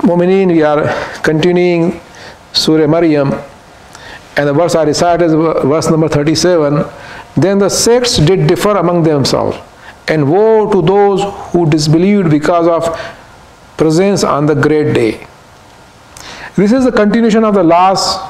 Mu'mineen, we are continuing Surah Maryam, and the verse I recited is verse number 37. Then the sects did differ among themselves, and woe to those who disbelieved because of presence on the great day. This is the continuation of the last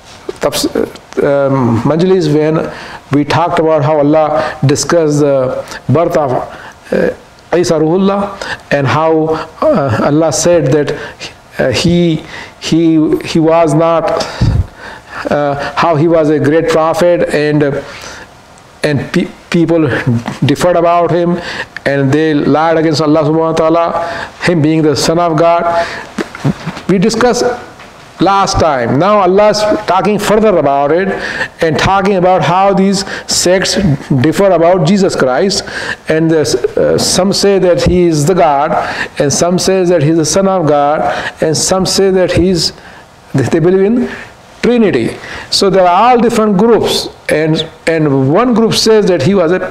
majlis, when we talked about how Allah discussed the birth of Isa Ruhullah, and how Allah said that he was not, how he was a great prophet, and people differed about him, and they lied against Allah subhanahu wa ta'ala, him being the son of God. We discussed last time. Now Allah is talking further about it, and talking about how these sects differ about Jesus Christ, and some say that he is the God, and some say that he is the son of God, and some say that they believe in Trinity. So there are all different groups, and one group says that he was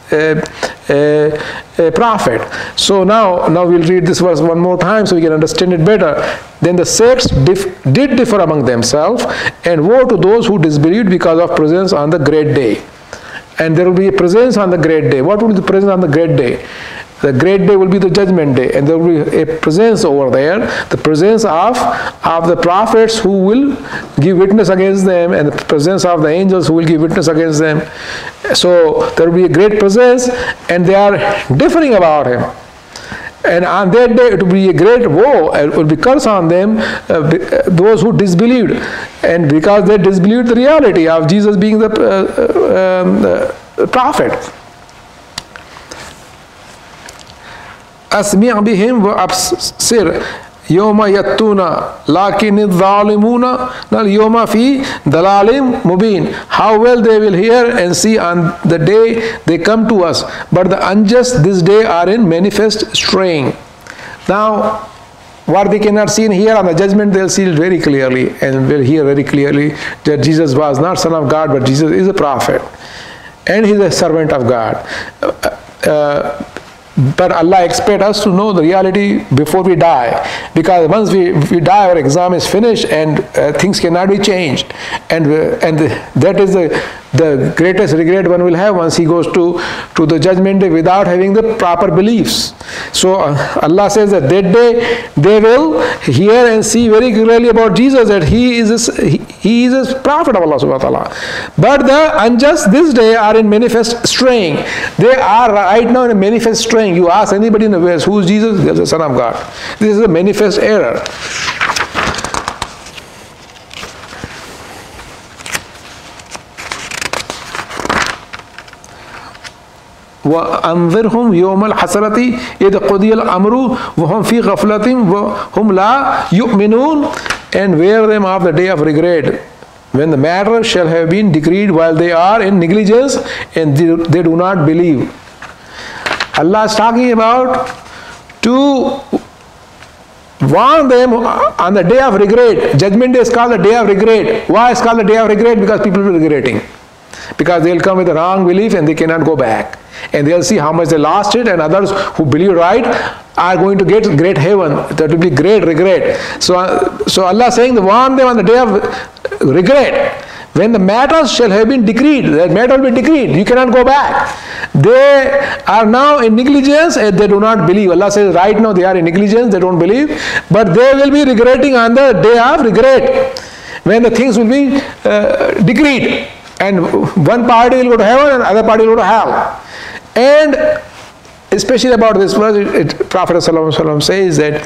a prophet. So now we'll read this verse one more time so we can understand it better. Then the sects did differ among themselves, and woe to those who disbelieved because of presence on the great day. And there will be a presence on the great day. What will be the presence on the great day? The great day will be the judgment day, and there will be a presence over there, the presence of the prophets who will give witness against them, and the presence of the angels who will give witness against them. So there will be a great presence, and they are differing about him. And on that day it will be a great woe, it will be curse on them, those who disbelieved, and because they disbelieved the reality of Jesus being the prophet. أسمع بهم وأبصر يوم يأتون لكن الظالمون اليوم في ضلال مبين. How well they will hear and see on the day they come to us, but the unjust this day are in manifest straying. Now, what they cannot see and hear, on the judgment they'll see it very clearly, and will hear very clearly that Jesus was not Son of God, but Jesus is a prophet, and he's a servant of God. But Allah expects us to know the reality before we die, because once we die, our exam is finished, and things cannot be changed, and that is the greatest regret one will have once he goes to the judgment day without having the proper beliefs. So Allah says that day they will hear and see very clearly about Jesus, that he is a prophet of Allah subhanahu wa ta'ala. But the unjust this day are in manifest straying. They are right now in a manifest straying. You ask anybody in the West, who is Jesus? He is the Son of God. This is a manifest error. وأنذرهم يوم الحسرة إذ قضي الأمر وهم في غفلة وهم لا يؤمنون, and warn them of the day of regret, when the matter shall have been decreed while they are in negligence and they do not believe. Allah is talking about to warn them on the day of regret. Judgment day is called the day of regret. Why is it called the day of regret? Because people will be regretting. Because they will come with a wrong belief and they cannot go back. And they'll see how much they lost it, and others who believe right are going to get great heaven. That will be great regret. So Allah is saying, warn them on the day of regret, when the matters shall have been decreed. That matter will be decreed. You cannot go back. They are now in negligence and they do not believe. Allah says right now they are in negligence, they don't believe, but they will be regretting on the day of regret, when the things will be decreed. And one party will go to heaven and other party will go to hell. And especially about this verse, Prophet ﷺ says that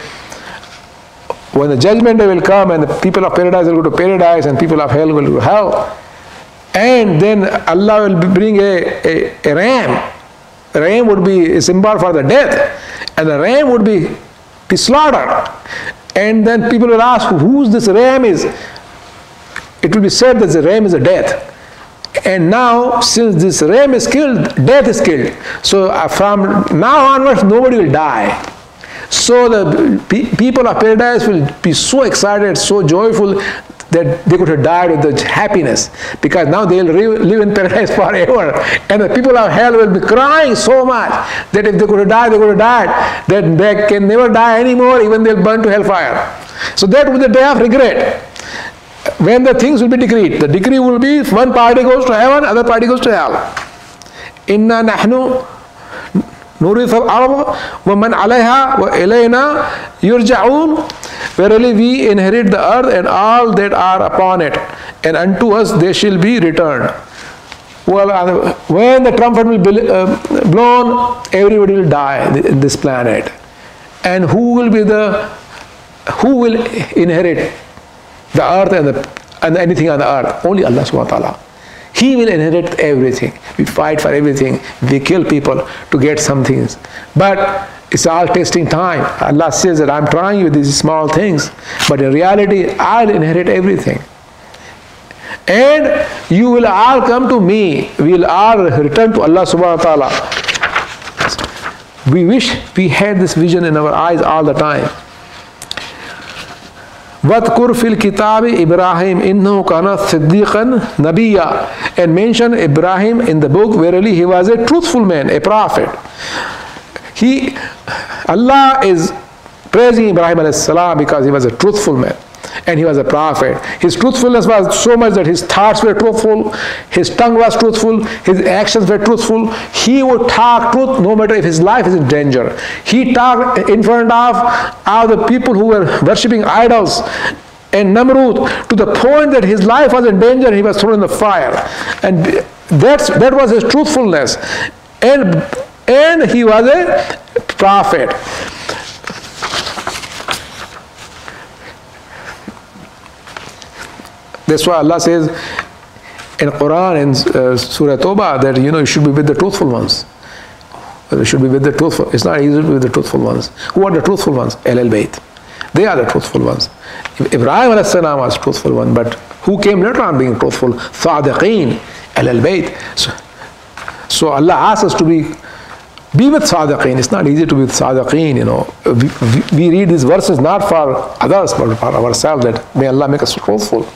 when the judgment day will come and the people of paradise will go to paradise and people of hell will go to hell, and then Allah will bring a ram. The ram would be a symbol for the death, and the ram would be slaughtered. And then people will ask, whose this ram is? It will be said that the ram is a death. And now, since this ram is killed, death is killed. So from now onwards, nobody will die. So the people of paradise will be so excited, so joyful, that they could have died with the happiness, because now they will live in paradise forever. And the people of hell will be crying so much that if they could have died, they could have died, that they can never die anymore, even they'll burn to hellfire. So that will be the day of regret, when the things will be decreed. The decree will be one party goes to heaven, other party goes to hell. Inna nahnu nurithu al-ardh wa man alayha wa ilayna yurja'un. Verily we inherit the earth and all that are upon it, and unto us they shall be returned. Well, when the trumpet will be blown, everybody will die in this planet. And who will inherit the earth and anything on the earth? Only Allah subhanahu wa ta'ala. He will inherit everything. We fight for everything. We kill people to get some things. But it's all testing time. Allah says that I'm trying with these small things, but in reality, I'll inherit everything. And you will all come to me. We will all return to Allah subhanahu wa ta'ala. We wish we had this vision in our eyes all the time. وَذْكُرْ فِي الْكِتَابِ إِبْرَاهِيمَ إِنَّهُ كَانَ صِدِّيقًا نَبِيًّا. And mention Ibrahim in the book, verily he was a truthful man, a prophet. Allah is praising Ibrahim alayhi salam because he was a truthful man and he was a prophet. His truthfulness was so much that his thoughts were truthful, his tongue was truthful, his actions were truthful. He would talk truth no matter if his life is in danger. He talked in front of the people who were worshipping idols and Namrud to the point that his life was in danger and he was thrown in the fire. And that was his truthfulness. And he was a prophet. That's why Allah says in Quran, in Surah Tawbah, that you should be with the truthful ones. You should be with the truthful. It's not easy to be with the truthful ones. Who are the truthful ones? Ahlul Bayt. They are the truthful ones. Ibrahim alayhi salam was truthful one, but who came later on being truthful? Sadiqeen, Ahlul Bayt. So Allah asks us to be with Sadiqeen. It's not easy to be with Sadiqeen, We read these verses not for others, but for ourselves, that may Allah make us truthful.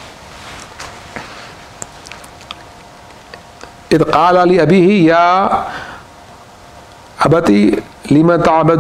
إذ قال لأبيه يا أبتي لما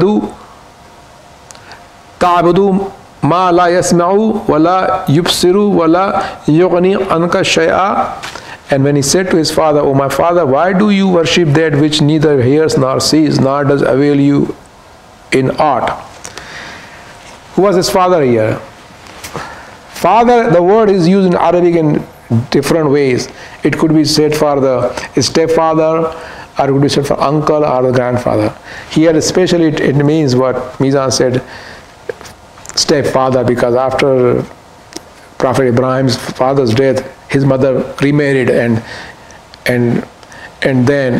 تعبدوا ما لا يسمع ولا يبصر ولا يغني عنك شيئا. And when he said to his father, "O my father, why do you worship that which neither hears nor sees, nor does avail you in aught?" Who was his father here? Father, the word is used in Arabic in different ways. It could be said for the stepfather, or it could be said for uncle or the grandfather. Here especially it means what Mizan said, stepfather, because after Prophet Ibrahim's father's death, his mother remarried, and then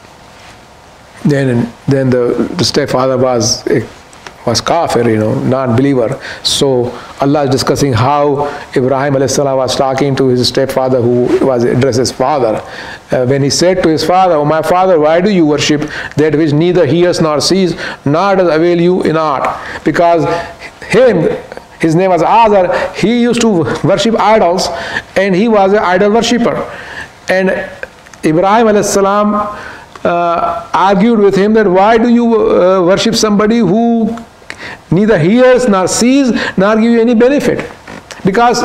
the stepfather was kafir, non-believer. So Allah is discussing how Ibrahim alayhi salam was talking to his stepfather, who was addressed as father. When he said to his father, "O my father, why do you worship that which neither hears nor sees, nor does avail you in aught?" Because his name was Azar, he used to worship idols, and he was an idol worshipper. And Ibrahim alayhi salam argued with him that why do you worship somebody who neither hears nor sees nor give you any benefit? Because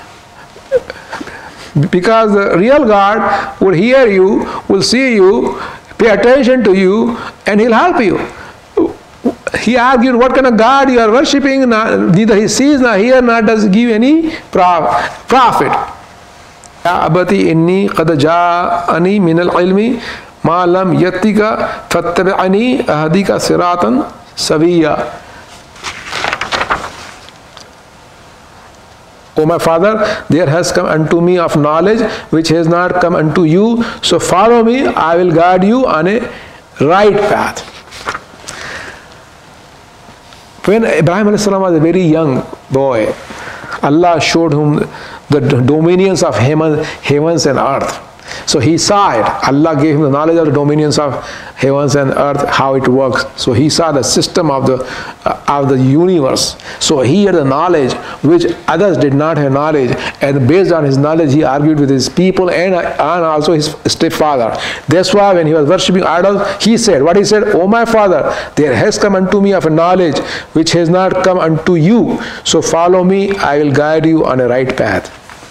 the real God will hear you, will see you, pay attention to you, and he'll help you. He argued, what kind of God you are worshipping? Neither he sees nor hears nor does he give any profit. Ya abati inni qad ja'ani min al-ilmi ma lam yatika fattabi'ani ahdika siratan sawiya. O my father, there has come unto me of knowledge which has not come unto you, so follow me, I will guide you on a right path. When Ibrahim a.s. was a very young boy, Allah showed him the dominions of heavens and earth. So he saw it. Allah gave him the knowledge of the dominions of heavens and earth, how it works. So he saw the system of the universe. So he had the knowledge which others did not have knowledge, and based on his knowledge he argued with his people and also his stepfather. That's why when he was worshipping idols, he said, what he said, "O my father, there has come unto me of a knowledge which has not come unto you. So follow me, I will guide you on a right path."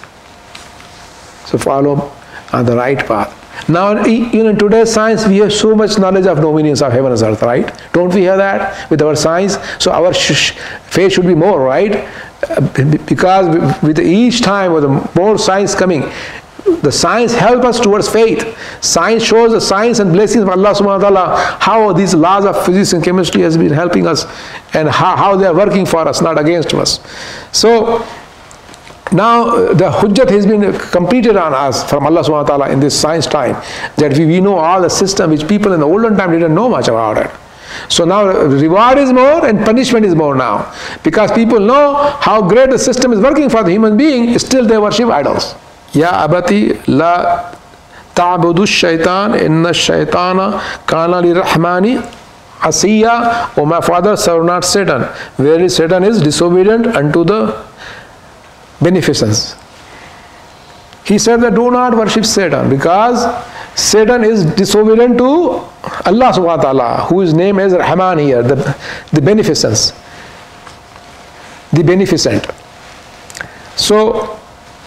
So follow on the right path. Now, even in today's science, we have so much knowledge of dominions of heaven and earth, right? Don't we have that with our science? So our faith should be more, right? Because with each time, with more science coming, the science helps us towards faith. Science shows the science and blessings of Allah subhanahu wa ta'ala, how these laws of physics and chemistry has been helping us, and how they are working for us, not against us. So now the hujjat has been completed on us from Allah subhanahu wa ta'ala in this science time, that we know all the system which people in the olden time didn't know much about it. So now reward is more and punishment is more now, because people know how great the system is working for the human being, still they worship idols. Ya abati la ta'budu shaitan inna shaitana kana li rahmani asiya. O my father, serve not Satan, whereas Satan is disobedient unto the beneficence. He said that do not worship Satan, because Satan is disobedient to Allah subhanahu wa ta'ala, whose name is Rahman here, the beneficence, the beneficent. So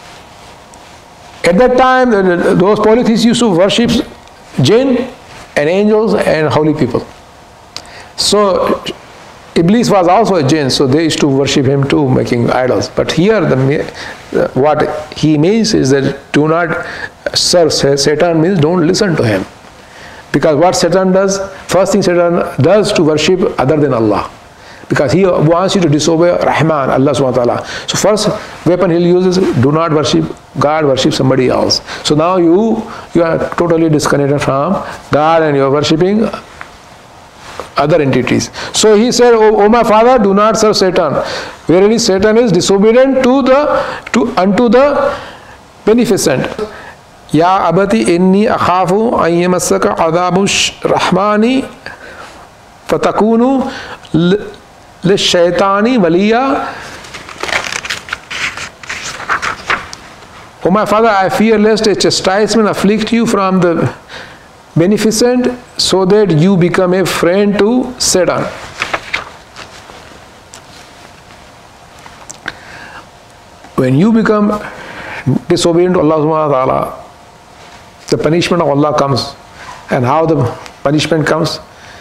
at that time, those polytheists used to worship jinn and angels and holy people. So Iblis was also a jinn, so they used to worship him too, making idols. But here, what he means is that do not serve Satan, means don't listen to him. Because what Satan does, first thing Satan does to worship other than Allah. Because he wants you to disobey Rahman, Allah subhanahu wa ta'ala. So first weapon he'll use is do not worship God, worship somebody else. So now you are totally disconnected from God and you are worshipping other entities. So he said, O my father, do not serve Satan. Verily Satan is disobedient unto the beneficent. Ya abati inni akhafu an yamassaka adhabu rahmani fatakunu lishaitani waliya. O my father, I fear lest a chastisement afflict you from the beneficent, so that you become a friend to Satan. When you become disobedient to Allah subhanahu wa ta'ala, the punishment of Allah comes. And how the punishment comes?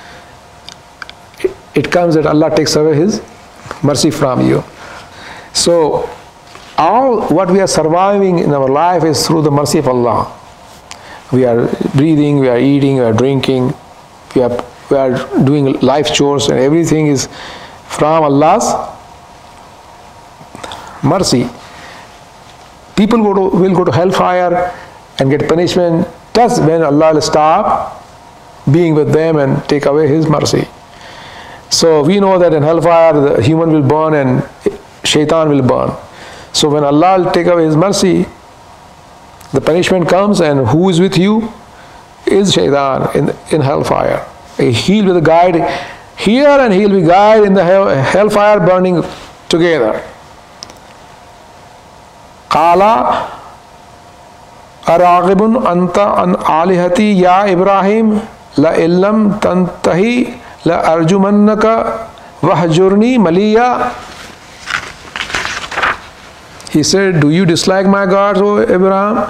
It comes that Allah takes away His mercy from you. So all what we are surviving in our life is through the mercy of Allah. We are breathing, we are eating, we are drinking, we are doing life chores, and everything is from Allah's mercy. People will go to hellfire and get punishment just when Allah will stop being with them and take away His mercy. So we know that in hellfire the human will burn and shaitan will burn. So when Allah will take away His mercy, the punishment comes, and who is with you is shaitan in hellfire. He'll be the guide here and he'll be guide in the hellfire burning together. Qala araghibun anta an alihati ya Ibrahim la illam tantahi la arjumannaka wahjurni maliya. He said, do you dislike my gods, O Abraham?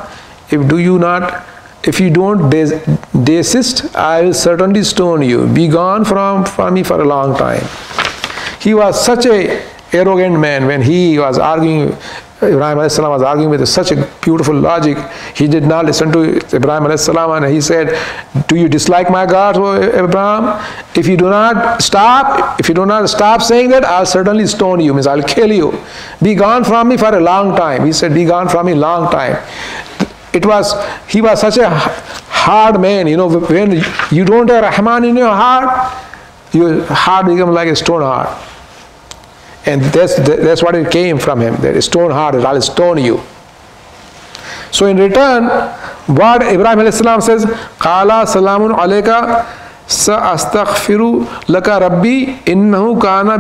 If you don't desist, I will certainly stone you. Be gone from me for a long time. He was such a arrogant man when he was arguing. Ibrahim a.s. was arguing with such a beautiful logic. He did not listen to Ibrahim a.s. and he said, do you dislike my gods, O Abraham? If you do not stop saying that, I'll certainly stone you, means I'll kill you. Be gone from me for a long time. He said, be gone from me long time. He was such a hard man, when you don't have Rahman in your heart becomes like a stone heart. And that's what it came from him, that stone heart, I'll stone you. So in return, What Ibrahim alayhi salam says, Qala salamun alayka sa'astaghfiru laka rabbi innahu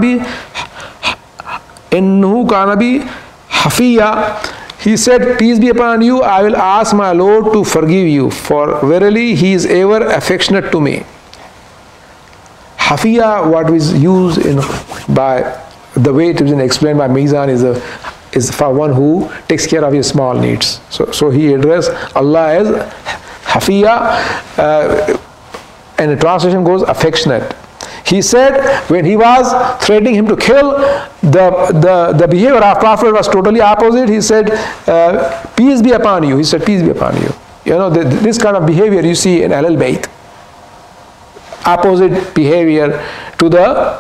kana bi hafiya. He said, peace be upon you, I will ask my Lord to forgive you, for verily he is ever affectionate to me. Hafiya, what is used in by the way it is explained by Mizan, is for one who takes care of his small needs. So he addressed Allah as Hafiya, and the translation goes affectionate. He said when he was threatening him to kill, the behavior of Prophet was totally opposite. He said, peace be upon you. He said, peace be upon you. You know, this kind of behavior you see in Ahlul Bayt. Opposite behavior to the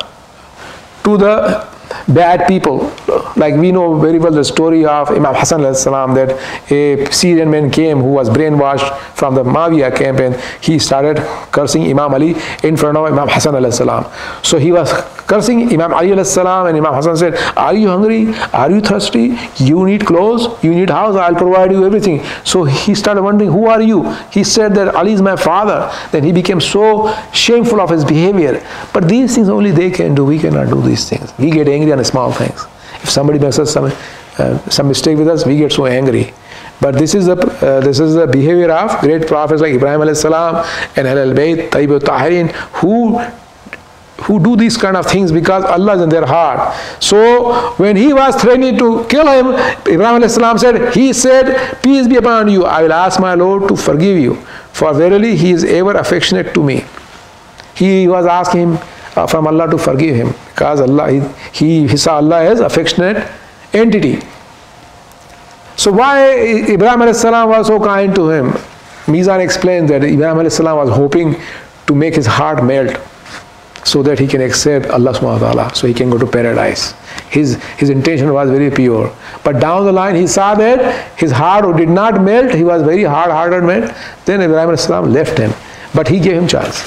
bad people. Like we know very well the story of Imam Hassan alayhi salam, that a Syrian man came who was brainwashed from the Muawiyah camp, and he started cursing Imam Ali in front of Imam Hassan alayhi salam. So he was cursing Imam Ali alayhi salam, and Imam Hassan said, are you hungry? Are you thirsty? You need clothes? You need house? I'll provide you everything. So he started wondering, who are you? He said that Ali is my father. Then he became so shameful of his behavior. But these things only they can do. We cannot do these things. We get angry on the small things. If somebody makes us some mistake with us, we get so angry. But this is the behavior of great prophets like Ibrahim alayhi salam and Ahlul Bayt, Tayyib al-Tahirin, who do these kind of things because Allah is in their heart. So when he was threatening to kill him, Ibrahim alayhi salam said, he said, peace be upon you, I will ask my Lord to forgive you, for verily he is ever affectionate to me. He was asking from Allah to forgive him, because Allah, he saw Allah as affectionate entity. So why Ibrahim alayhi salam was so kind to him? Mizan explains that Ibrahim alayhi salam was hoping to make his heart melt, so that he can accept Allah subhanahu wa ta'ala, so he can go to paradise. His intention was very pure. But down the line he saw that his heart did not melt, he was very hard-hearted man. Then Ibrahim alayhi salam left him. But he gave him chance.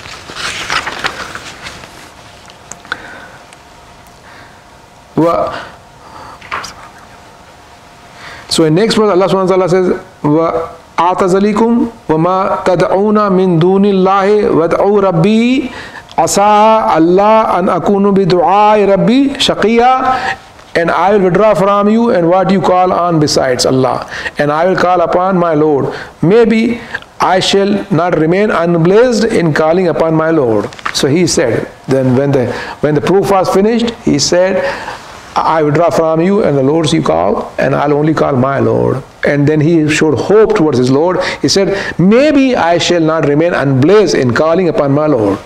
So in next verse Allah subhanahu wa ta'ala says, وَأَعْتَزَلِكُمْ وَمَا تَدْعُونَ مِن دُونِ اللَّهِ وَادْعُوا رَبِّي عَسَىٰ أَلَّا أَنْ أَكُونُ بِدُعَاءِ رَبِّي شَقِيًّا. And I will withdraw from you and what you call on besides Allah, and I will call upon my Lord. Maybe I shall not remain unblessed in calling upon my Lord. So he said, then when the proof was finished, he said, I withdraw from you and the Lords you call, and I'll only call my Lord. And then he showed hope towards his Lord. He said, maybe I shall not remain unblessed in calling upon my Lord.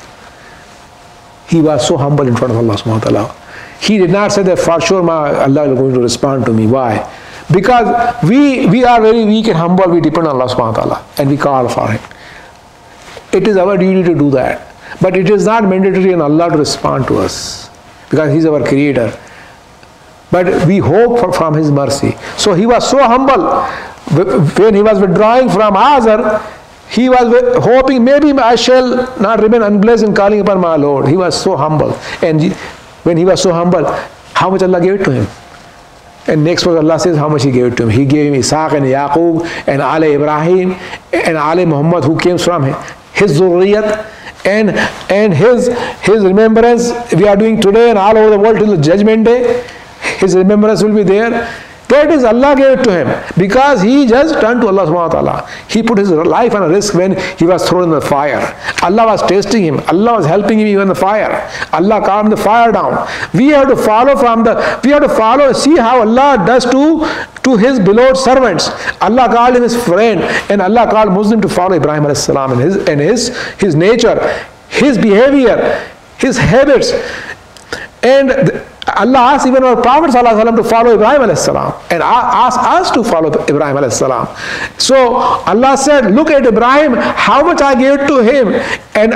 He was so humble in front of Allah subhanahu wa ta'ala. He did not say that for sure Allah is going to respond to me. Why? Because we are very weak and humble. We depend on Allah subhanahu wa ta'ala and we call for Him. It is our duty to do that. But it is not mandatory on Allah to respond to us, because He is our Creator. But we hope from His mercy. So he was so humble. When he was withdrawing from Azar, he was hoping maybe I shall not remain unblessed in calling upon my Lord. He was so humble. And when he was so humble, how much Allah gave it to him? And next verse Allah says how much He gave it to him. He gave him Ishaq and Yaqub and Ali Ibrahim and Ali Muhammad, who came from his zurriyat, and his remembrance we are doing today and all over the world till the judgment day. His remembrance will be there. That is, Allah gave it to him because he just turned to Allah subhanahu wa ta'ala. He put his life on a risk when he was thrown in the fire. Allah was testing him. Allah was helping him even in the fire. Allah calmed the fire down. We have to follow and see how Allah does to His beloved servants. Allah called him His friend, and Allah called Muslim to follow Ibrahim alayhi salam and his nature, his behavior, his habits. And Allah asked even our Prophet ﷺ to follow Ibrahim alayhi salam, and asked us to follow Ibrahim alayhi salam. So Allah said, look at Ibrahim, how much I gave to him, and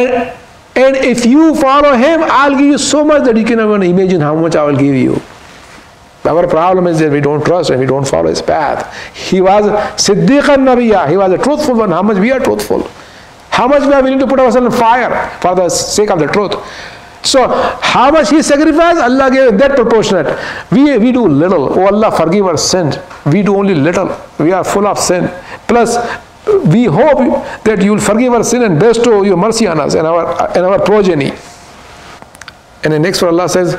if you follow him, I'll give you so much that you can even imagine how much I will give you. Our problem is that we don't trust and we don't follow his path. He was Siddiqan Nabiyya, he was a truthful one. How much we are truthful? How much we are willing to put ourselves in fire for the sake of the truth? So how much he sacrificed, Allah gave that proportionate. We do little. Oh Allah, forgive our sins. We do only little. We are full of sin. Plus we hope that you will forgive our sin and bestow your mercy on us and our progeny. And the next one Allah says,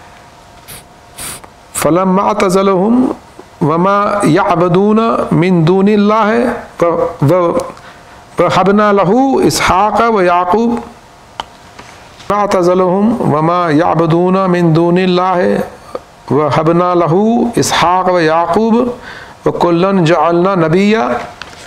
فَلَمَّا اعْتَزَلَهُمْ وَمَا يَعْبُدُونَ مِن دُونِ اللَّهِ وَهَبْنَا لَهُ إِسْحَاقَ وَيَعْقُوبَ فَاعْتَزَلَهُمْ وَمَا يَعْبُدُونَ مِن دُونِ اللَّهِ وَهَبْنَا لَهُ إِسْحَاقَ وَيَعْقُوبَ وَكُلًّا جَعَلْنَا نَبِيًّا.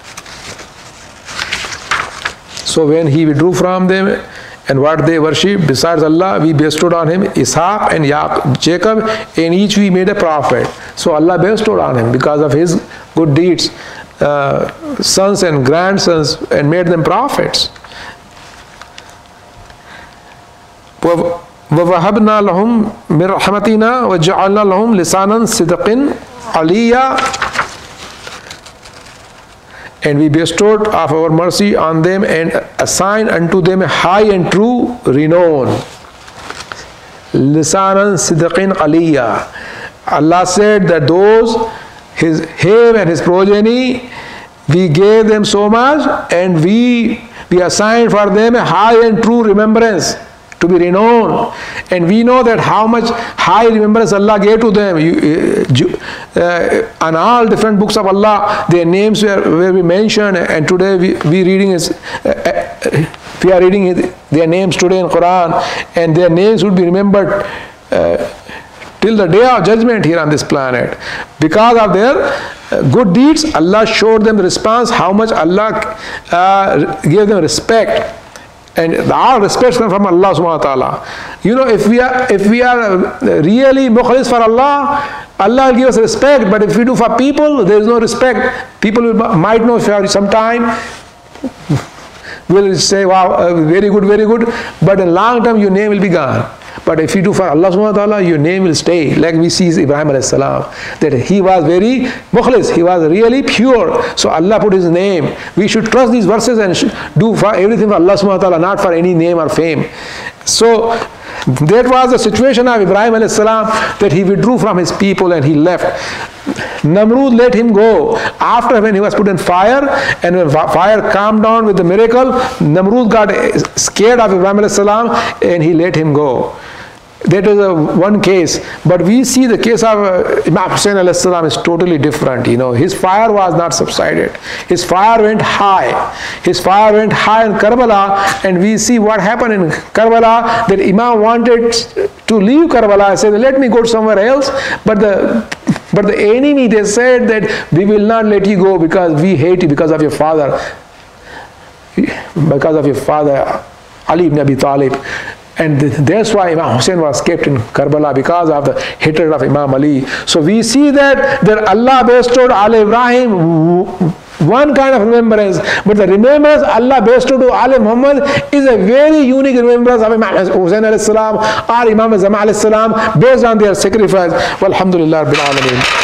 So when he withdrew from them and what they worship besides Allah, we bestowed on him Ishaq and Jacob, and each we made a prophet. So Allah bestowed on him because of his good deeds, sons and grandsons, and made them prophets. وَوَهَبْنَا لَهُمْ مِنْ رَحْمَتِنَا وَجَعَلْنَا لَهُمْ لِسَانًا صِدْقٍ عَلِيًّا. And we bestowed of our mercy on them and assigned unto them a high and true renown. Lisanan sidqin aliyya. Allah said that those, him and his progeny, we gave them so much, and we assigned for them a high and true remembrance, to be renowned. And we know that how much high remembrance Allah gave to them. On all different books of Allah, their names were mentioned, and today we are reading their names today in Quran, and their names would be remembered till the day of judgment here on this planet. Because of their good deeds, Allah showed them the response, how much Allah gave them respect. And all respect comes from Allah subhanahu wa ta'ala. You know, if we are really mukhlis for Allah, Allah will give us respect. But if we do for people, there is no respect. People might know for some time, will say, wow, very good, very good. But in long term, your name will be gone. But if you do for Allah subhanahu wa ta'ala, your name will stay. Like we see Ibrahim alayhi salam, that he was very mukhlis, he was really pure. So Allah put his name. We should trust these verses and do for everything for Allah subhanahu wa ta'ala, not for any name or fame. So that was the situation of Ibrahim alayhi salam, that he withdrew from his people and he left. Namrud let him go. After when he was put in fire, and when fire calmed down with the miracle, Namrud got scared of Ibrahim alayhi salam and he let him go. That is one case. But we see the case of Imam Hussain alayhi salam is totally different. You know, his fire was not subsided. His fire went high. His fire went high in Karbala, and we see what happened in Karbala, that Imam wanted to leave Karbala, said, let me go somewhere else. But the enemy, they said that we will not let you go because we hate you because of your father. Because of your father, Ali ibn Abi Talib. And that's why Imam Hussain was kept in Karbala, because of the hatred of Imam Ali. So we see that Allah bestowed Al Ibrahim one kind of remembrance, but the remembrance Allah bestowed to Al Muhammad is a very unique remembrance of Imam Hussain alayhi salam or Imam Zama alayhi salam based on their sacrifice. Walhamdulillah Rabbil Alameen.